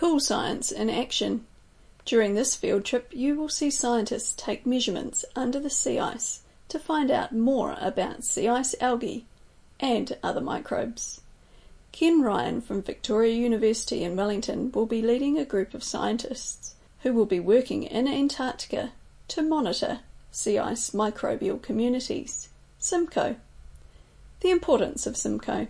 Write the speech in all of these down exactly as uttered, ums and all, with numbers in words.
Cool science in action. During this field trip you will see scientists take measurements under the sea ice to find out more about sea ice algae and other microbes. Ken Ryan from Victoria University in Wellington will be leading a group of scientists who will be working in Antarctica to monitor sea ice microbial communities, SIMCO. The importance of SIMCO.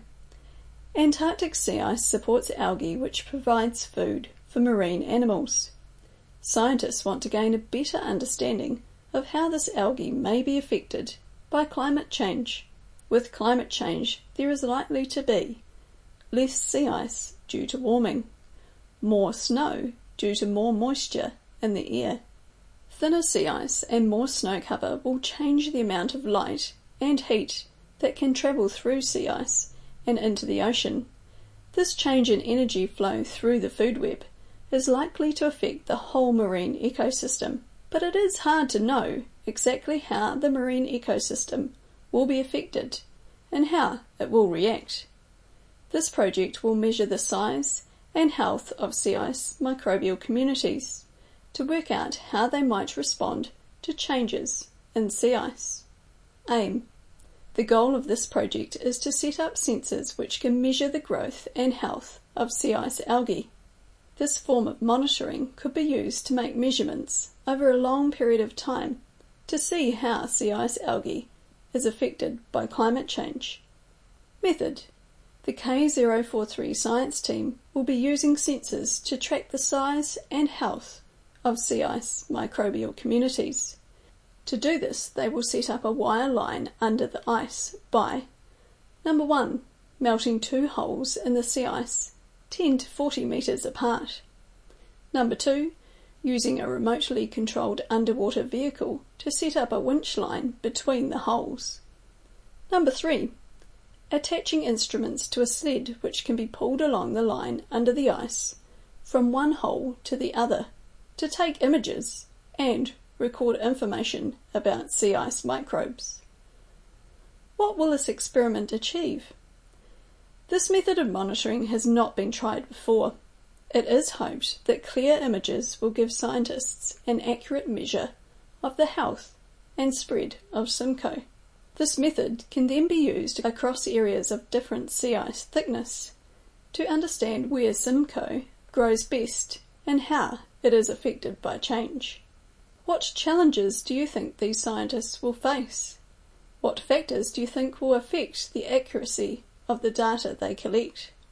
Antarctic sea ice supports algae which provides food for marine animals. Scientists want to gain a better understanding of how this algae may be affected by climate change. With climate change, there is likely to be less sea ice due to warming, more snow due to more moisture in the air. Thinner sea ice and more snow cover will change the amount of light and heat that can travel through sea ice and into the ocean. This change in energy flow through the food web is likely to affect the whole marine ecosystem, but it is hard to know exactly how the marine ecosystem will be affected and how it will react. This project will measure the size and health of sea ice microbial communities to work out how they might respond to changes in sea ice. Aim. The goal of this project is to set up sensors which can measure the growth and health of sea ice algae. This form of monitoring could be used to make measurements over a long period of time to see how sea ice algae is affected by climate change. Method. The K zero four three science team will be using sensors to track the size and health of sea ice microbial communities. To do this, they will set up a wire line under the ice by Number one. Melting two holes in the sea ice ten to forty metres apart. Number two. Using a remotely controlled underwater vehicle to set up a winch line between the holes. Number three. Attaching instruments to a sled which can be pulled along the line under the ice from one hole to the other to take images and record information about sea ice microbes. What will this experiment achieve? This method of monitoring has not been tried before. It is hoped that clear images will give scientists an accurate measure of the health and spread of SIMCO. This method can then be used across areas of different sea ice thickness to understand where SIMCO grows best and how it is affected by change. What challenges do you think these scientists will face? What factors do you think will affect the accuracy of the data they collect?